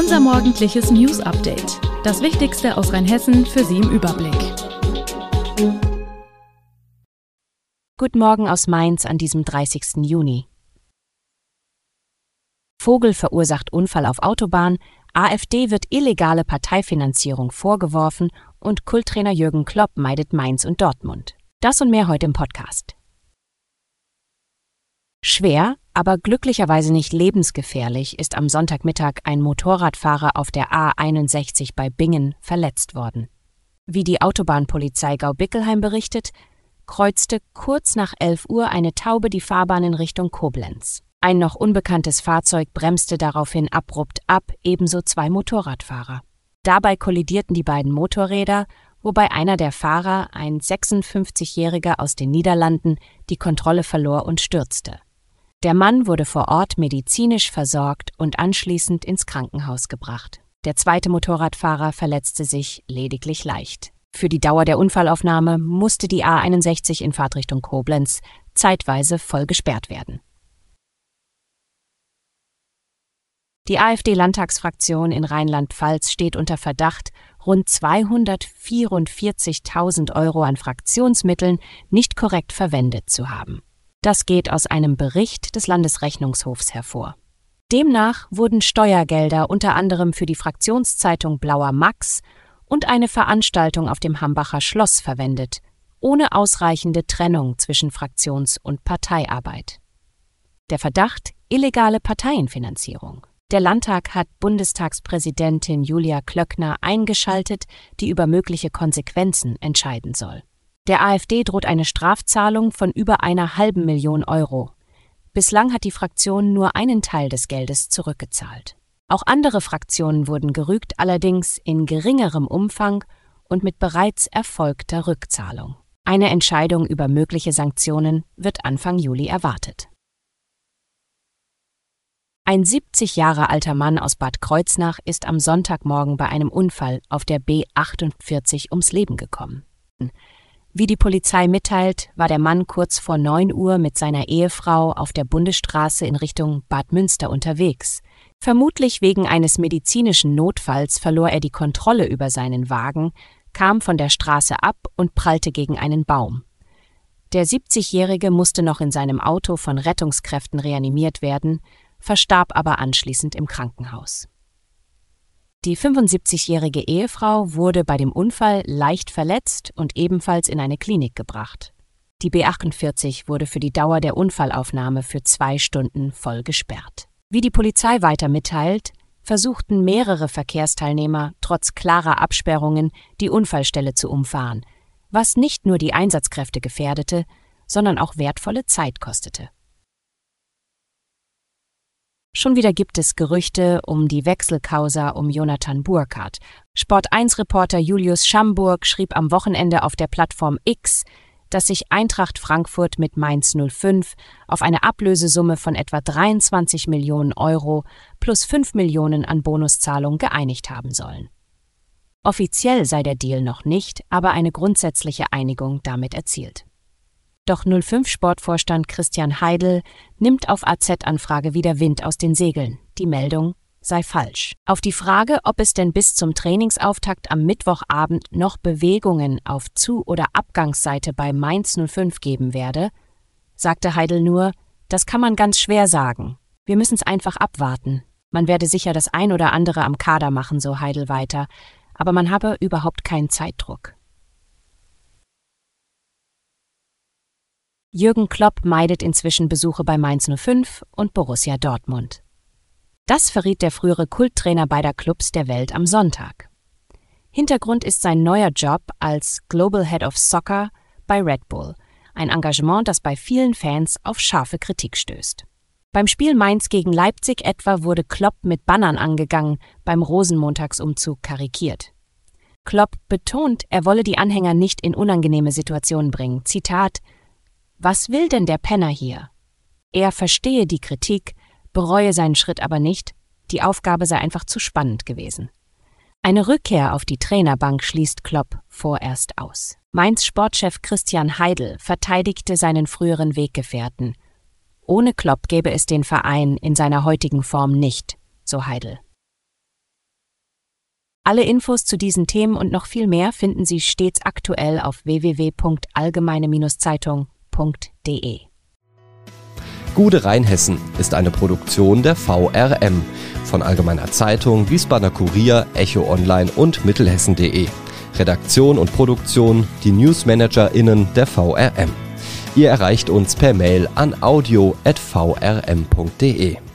Unser morgendliches News-Update. Das Wichtigste aus Rheinhessen für Sie im Überblick. Guten Morgen aus Mainz an diesem 30. Juni. Vogel verursacht Unfall auf Autobahn, AfD wird illegale Parteifinanzierung vorgeworfen und Kulttrainer Jürgen Klopp meidet Mainz und Dortmund. Das und mehr heute im Podcast. Schwer, aber glücklicherweise nicht lebensgefährlich ist am Sonntagmittag ein Motorradfahrer auf der A61 bei Bingen verletzt worden. Wie die Autobahnpolizei Gau-Bickelheim berichtet, kreuzte kurz nach 11 Uhr eine Taube die Fahrbahn in Richtung Koblenz. Ein noch unbekanntes Fahrzeug bremste daraufhin abrupt ab, ebenso 2 Motorradfahrer. Dabei kollidierten die beiden Motorräder, wobei einer der Fahrer, ein 56-Jähriger aus den Niederlanden, die Kontrolle verlor und stürzte. Der Mann wurde vor Ort medizinisch versorgt und anschließend ins Krankenhaus gebracht. Der zweite Motorradfahrer verletzte sich lediglich leicht. Für die Dauer der Unfallaufnahme musste die A61 in Fahrtrichtung Koblenz zeitweise voll gesperrt werden. Die AfD-Landtagsfraktion in Rheinland-Pfalz steht unter Verdacht, rund 244.000 € an Fraktionsmitteln nicht korrekt verwendet zu haben. Das geht aus einem Bericht des Landesrechnungshofs hervor. Demnach wurden Steuergelder unter anderem für die Fraktionszeitung Blauer Max und eine Veranstaltung auf dem Hambacher Schloss verwendet, ohne ausreichende Trennung zwischen Fraktions- und Parteiarbeit. Der Verdacht: illegale Parteienfinanzierung. Der Landtag hat Bundestagspräsidentin Julia Klöckner eingeschaltet, die über mögliche Konsequenzen entscheiden soll. Der AfD droht eine Strafzahlung von über 500.000 €. Bislang hat die Fraktion nur einen Teil des Geldes zurückgezahlt. Auch andere Fraktionen wurden gerügt, allerdings in geringerem Umfang und mit bereits erfolgter Rückzahlung. Eine Entscheidung über mögliche Sanktionen wird Anfang Juli erwartet. Ein 70 Jahre alter Mann aus Bad Kreuznach ist am Sonntagmorgen bei einem Unfall auf der B48 ums Leben gekommen. Wie die Polizei mitteilt, war der Mann kurz vor 9 Uhr mit seiner Ehefrau auf der Bundesstraße in Richtung Bad Münster unterwegs. Vermutlich wegen eines medizinischen Notfalls verlor er die Kontrolle über seinen Wagen, kam von der Straße ab und prallte gegen einen Baum. Der 70-Jährige musste noch in seinem Auto von Rettungskräften reanimiert werden, verstarb aber anschließend im Krankenhaus. Die 75-jährige Ehefrau wurde bei dem Unfall leicht verletzt und ebenfalls in eine Klinik gebracht. Die B48 wurde für die Dauer der Unfallaufnahme für 2 Stunden voll gesperrt. Wie die Polizei weiter mitteilt, versuchten mehrere Verkehrsteilnehmer trotz klarer Absperrungen die Unfallstelle zu umfahren, was nicht nur die Einsatzkräfte gefährdete, sondern auch wertvolle Zeit kostete. Schon wieder gibt es Gerüchte um die Wechselcausa um Jonathan Burkhardt. Sport1-Reporter Julius Schamburg schrieb am Wochenende auf der Plattform X, dass sich Eintracht Frankfurt mit Mainz 05 auf eine Ablösesumme von etwa 23 Millionen € plus 5 Millionen an Bonuszahlung geeinigt haben sollen. Offiziell sei der Deal noch nicht, aber eine grundsätzliche Einigung damit erzielt. Doch 05-Sportvorstand Christian Heidel nimmt auf AZ-Anfrage wieder Wind aus den Segeln. Die Meldung sei falsch. Auf die Frage, ob es denn bis zum Trainingsauftakt am Mittwochabend noch Bewegungen auf Zu- oder Abgangsseite bei Mainz 05 geben werde, sagte Heidel nur: Das kann man ganz schwer sagen. Wir müssen es einfach abwarten. Man werde sicher das ein oder andere am Kader machen, so Heidel weiter, aber man habe überhaupt keinen Zeitdruck. Jürgen Klopp meidet inzwischen Besuche bei Mainz 05 und Borussia Dortmund. Das verriet der frühere Kulttrainer beider Clubs der Welt am Sonntag. Hintergrund ist sein neuer Job als Global Head of Soccer bei Red Bull, ein Engagement, das bei vielen Fans auf scharfe Kritik stößt. Beim Spiel Mainz gegen Leipzig etwa wurde Klopp mit Bannern angegangen, beim Rosenmontagsumzug karikiert. Klopp betont, er wolle die Anhänger nicht in unangenehme Situationen bringen. Zitat: Was will denn der Penner hier? Er verstehe die Kritik, bereue seinen Schritt aber nicht, die Aufgabe sei einfach zu spannend gewesen. Eine Rückkehr auf die Trainerbank schließt Klopp vorerst aus. Mainz Sportchef Christian Heidel verteidigte seinen früheren Weggefährten. Ohne Klopp gäbe es den Verein in seiner heutigen Form nicht, so Heidel. Alle Infos zu diesen Themen und noch viel mehr finden Sie stets aktuell auf www.allgemeine-zeitung.de. Gude Rheinhessen ist eine Produktion der VRM von Allgemeiner Zeitung, Wiesbadener Kurier, Echo Online und Mittelhessen.de. Redaktion und Produktion die NewsmanagerInnen der VRM. Ihr erreicht uns per Mail an audio@vrm.de.